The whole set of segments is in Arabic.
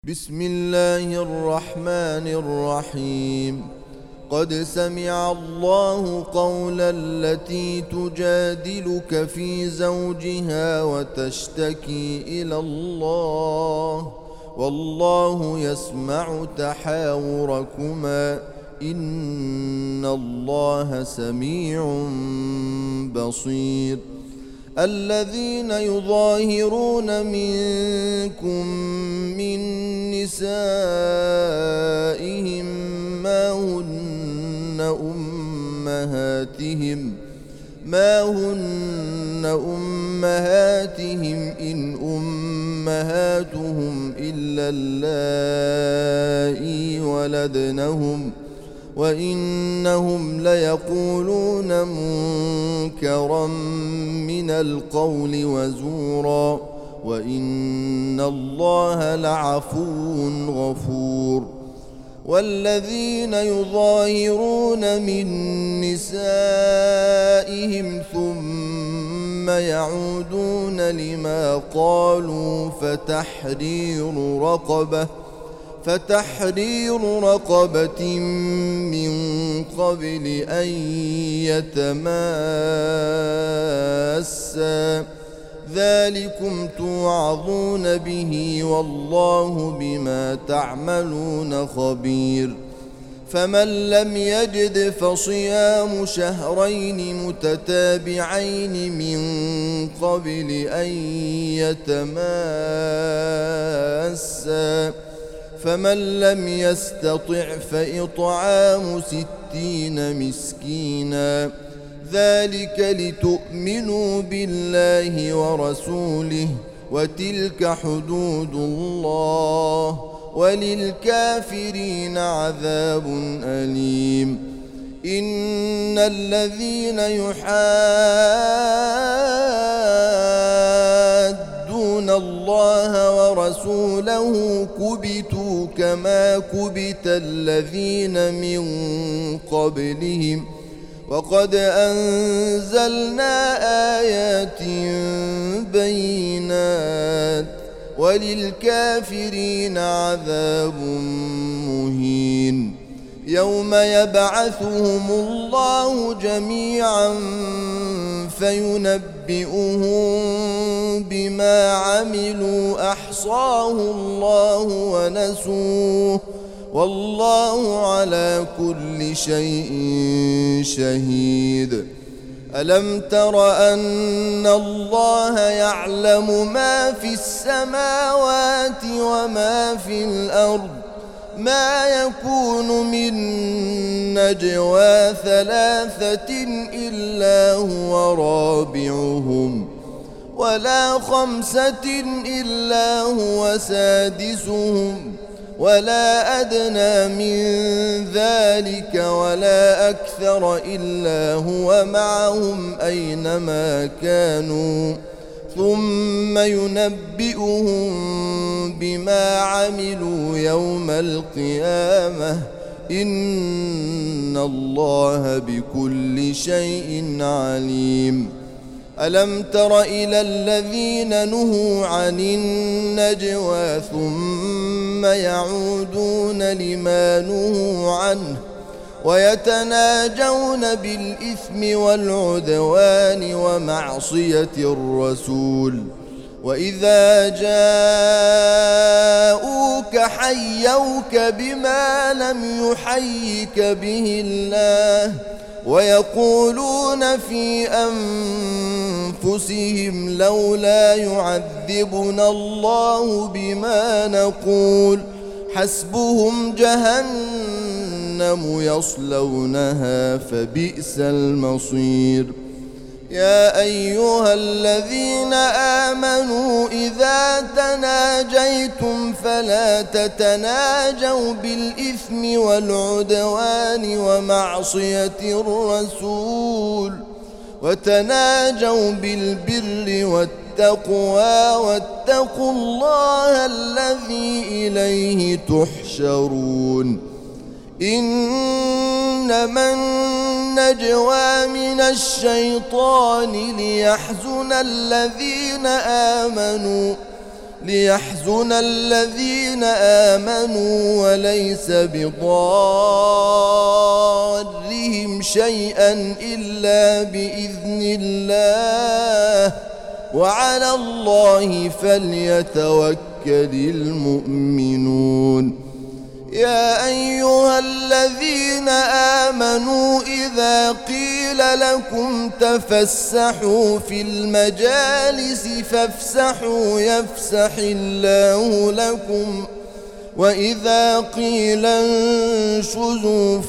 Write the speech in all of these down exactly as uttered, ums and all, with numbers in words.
بسم الله الرحمن الرحيم. قد سمع الله قول التي تجادلك في زوجها وتشتكي إلى الله والله يسمع تحاوركما إن الله سميع بصير. الذين يظاهرون منكم من نسائهم ما هن أمهاتهم ما هن أمهاتهم إن أمهاتهم إلا اللائي ولدنهم وإنهم ليقولون منكرا من القول وزورا وإن الله لعفو غفور. والذين يظاهرون من نسائهم ثم يعودون لما قالوا فتحرير رقبة فتحرير رقبة من قبل أن يتماسا ذلكم توعظون به والله بما تعملون خبير. فمن لم يجد فصيام شهرين متتابعين من قبل أن يتماسا فمن لم يستطع فإطعام ستين مسكينا ذلك لتؤمنوا بالله ورسوله وتلك حدود الله وللكافرين عذاب أليم. إن الذين يحادون الله ورسوله كبتوا كما كبت الذين من قبلهم وقد أنزلنا آيات بينات وللكافرين عذاب مهين. يوم يبعثهم الله جميعا فينبئهم بما عملوا أحصاه الله ونسوه والله على كل شيء شهيد. ألم تر أن الله يعلم ما في السماوات وما في الأرض ما يكون من نجوى ثلاثة إلا هو رابعهم ولا خمسة إلا هو سادسهم ولا أدنى من ذلك ولا أكثر إلا هو معهم أينما كانوا ثم ينبئهم بما عملوا يوم القيامة إن الله بكل شيء عليم. ألم تر إلى الذين نهوا عن النجوى ثم يعودون لما نهوا عنه ويتناجون بالإثم والعدوان ومعصية الرسول وإذا جاءوك حيوك بما لم يحيك به الله ويقولون في أنفسهم لولا يعذبنا الله بما نقول حسبهم جهنم يصلونها فبئس المصير. يا أيها الذين آمنوا إذا تناجيتم فلا تتناجوا بالإثم والعدوان ومعصية الرسول وتناجوا بالبر والتقوى واتقوا الله الذي إليه تحشرون. إنما النجوى من الشيطان ليحزن الذين آمنوا ليحزن الذين آمنوا وليس بضارهم شيئا إلا بإذن الله وعلى الله فليتوكل المؤمنون. يا أيها الذين آمنوا إذا قيل لكم تفسحوا في المجالس فافسحوا يفسح الله لكم وإذا قيل انشزوا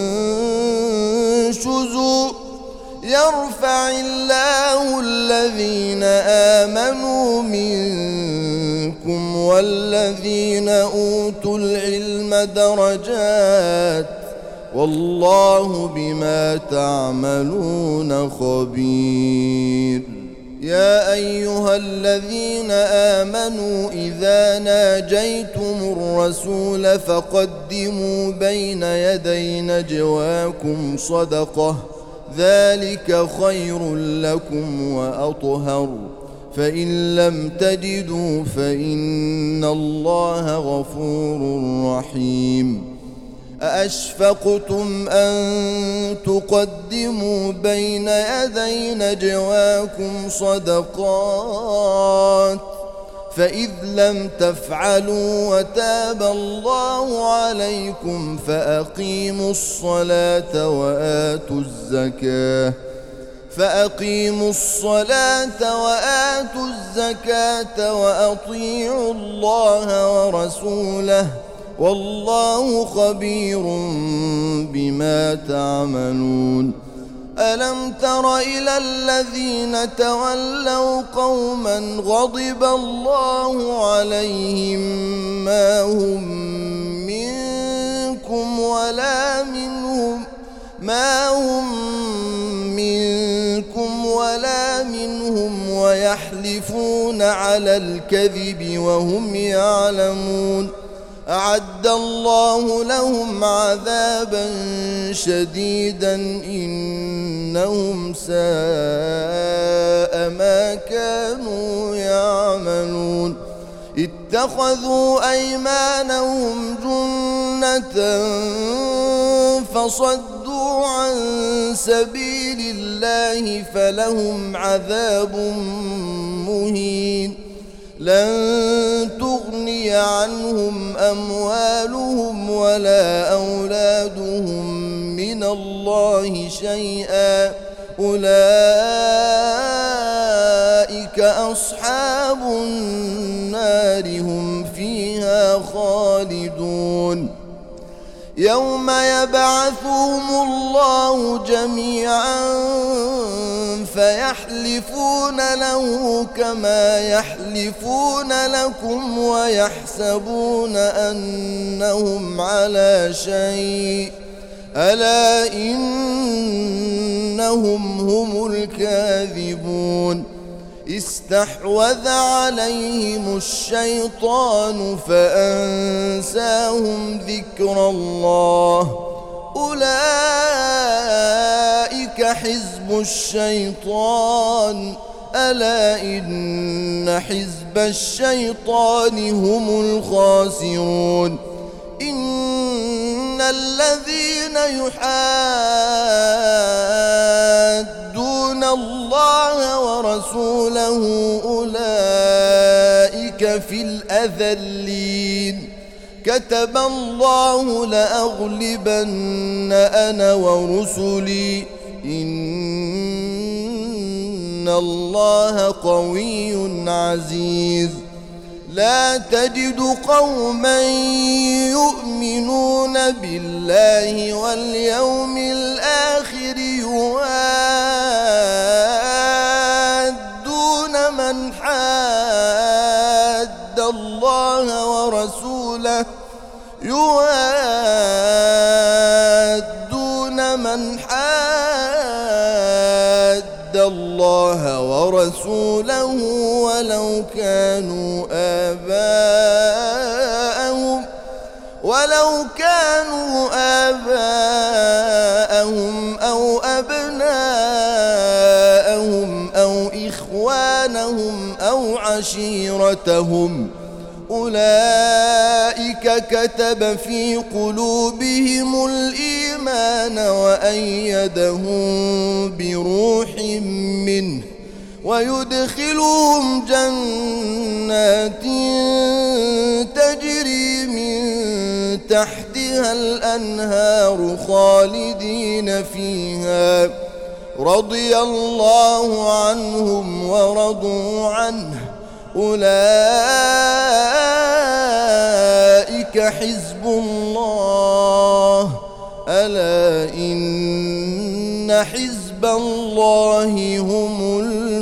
فانشزوا يرفع الله الذين آمنوا منكم والذين أوتوا العلم درجات والله بما تعملون خبير. يا أيها الذين آمنوا إذا ناجيتم الرسول فقدموا بين يدي نجواكم صدقة ذلك خير لكم وأطهر فإن لم تجدوا فإن الله غفور رحيم. أأشفقتم أن تقدموا بين يدي نجواكم صدقات فإذ لم تفعلوا وتاب الله عليكم فأقيموا الصلاة وآتوا الزكاة فأقيموا الصلاة وآتوا الزكاة وأطيعوا الله ورسوله والله خبير بما تعملون. ألم تر إلى الذين تولوا قوما غضب الله عليهم ما هم منكم ولا منهم ما هم منكم ولا منهم ويحلفون على الكذب وهم يعلمون أعد الله لهم عذابا شديدا إنهم ساء ما كانوا يعملون. اتخذوا أيمانهم جنة فصدوا عن سبيل الله فلهم عذاب مهين. لن تغني عنهم أموالهم ولا أولادهم من الله شيئا أولئك أصحاب النار هم فيها خالدون. يوم يبعثهم الله جميعا فيحلفون له كما يحلفون لكم ويحسبون أنهم على شيء ألا إنهم هم الكاذبون. استحوذ عليهم الشيطان فأنساهم ذكر الله أولئك حزب الشيطان ألا إن حزب الشيطان هم الخاسرون. إن الذين يحادون الله ورسوله أولئك في الأذلين. كتب الله لأغلبن أنا ورسلي إن الله قوي عزيز. لا تجد قوما يؤمنون بالله واليوم الآخر يوادون من حاد الله ورسوله يوادون من حاد الله ورسوله ولو كانوا آباءهم ولو كانوا آباءهم أو أبناءهم أو إخوانهم أو عشيرتهم أولئك كتب في قلوبهم الإيمان وأيدهم بروح منه ويدخلهم جنات تجري من تحتها الأنهار خالدين فيها رضي الله عنهم ورضوا عنه أولئك حزب الله ألا إن حزب الله هم